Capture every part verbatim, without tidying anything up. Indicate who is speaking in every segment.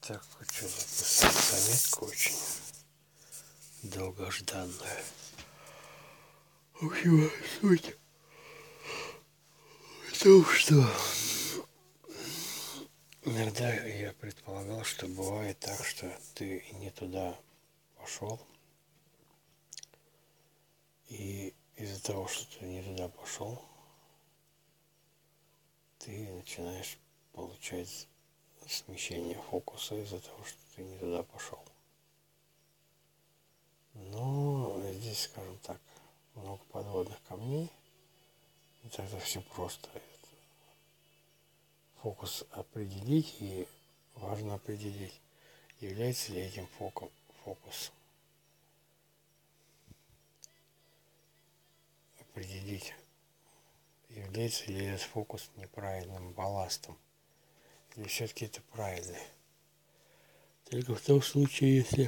Speaker 1: Так, хочу записать заметку очень долгожданную. В общем, суть в том, что иногда я предполагал, что бывает так, что ты не туда пошел, и из-за того, что ты не туда пошел, ты начинаешь получать смещение фокуса из-за того, что ты не туда пошел. Но здесь, скажем так, много подводных камней, и тогда все просто. Фокус определить, и важно определить, является ли этим фокус. Определить, является ли этот фокус неправильным балластом, или все-таки это правильный. Только в том случае, если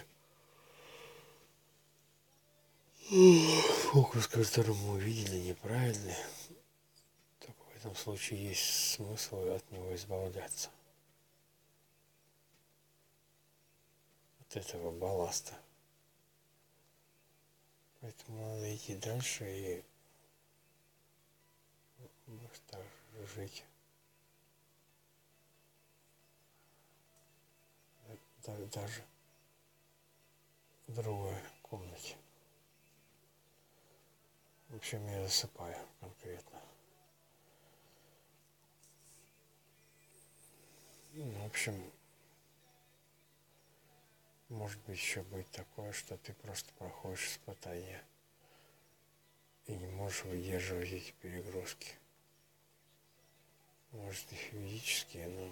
Speaker 1: фокус, который мы увидели, неправильный, то в этом случае есть смысл от него избавляться. От этого балласта. Поэтому надо идти дальше и так жить. Даже в другой комнате. В общем, я засыпаю конкретно. В общем, может быть еще быть такое, что ты просто проходишь испытания и не можешь выдерживать эти перегрузки. Может и физические, но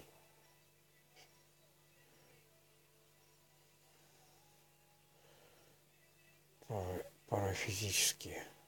Speaker 1: парафизические.